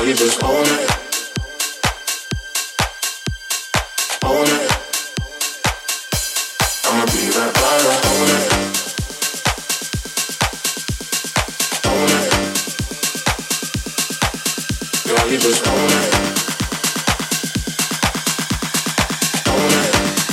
you just own it. Own it. I'ma be that rider. Own it. Own it. Girl, you just own it. Own it.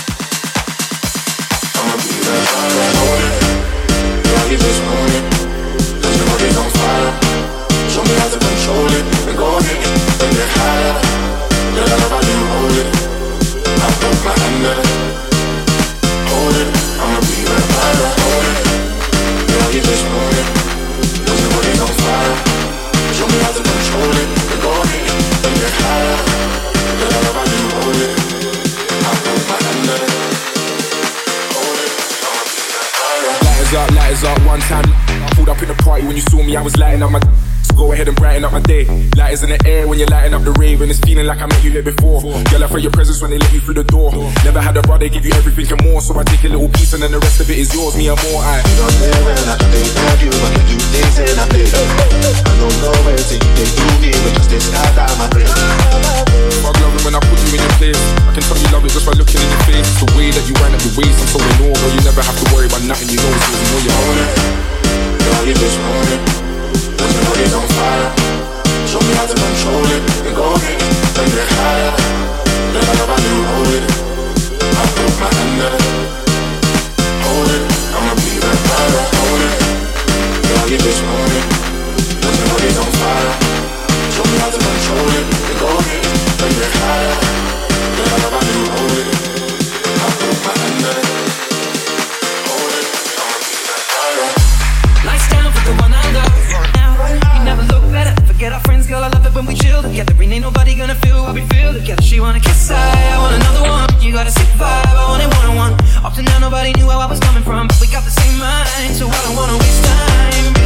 I'ma be that rider. Own it. Girl, you just own it. Cause your body's on fire. Show me how to control it. And go ahead and get higher. Girl, I love how you hold it. I put my hand there. Hold it, I'ma be that rider. Hold it, girl, you just own it. Cause your body's on fire. Show me how to control it. And go ahead and get higher. Girl, I love how you hold it. I put my hand there. Hold it, I'ma be that rider. Lighters up, one time. Pulled up in the party when you saw me, I was lighting up my. Go ahead and brighten up my day. Lighters in the air when you're lighting up the rave, and it's feeling like I met you here before. Girl, I felt your presence when they let you through the door. Never had a brother give you everything and more, so I take a little piece and then the rest of it is yours, me and more. You don't say when I think of you, but you do things in a place. I don't know where to they do me, but just this start out my brain. Fuck love it when I put you in your place. I can tell you love it just by looking in your face. It's the way that you wind up your waist, I'm so in awe, girl, you never have to worry about nothing, you know it's you know you own it. Girl, you just own it. Cause your body's on fire. Show me how to control it. And go ahead and get higher. Girl, I love how you hold it. I put my hand there. Hold it, I'ma be that rider. Hold it, girl, you just own it. Cause your body's on fire. Show me how to control it. And go ahead and get higher. Girl, I love how you hold it. I put my hand there. Hold it, I'ma be that rider. Lights down for the one I love. Now you never look better. Forget our friends, girl. I love it when we chill together. Ain't nobody gonna feel what we feel together. She wanna kiss, I want another one. You got a sick vibe, I want it one-on-one. Up to now, nobody knew where I was coming from, but we got the same mind, so I don't wanna waste time.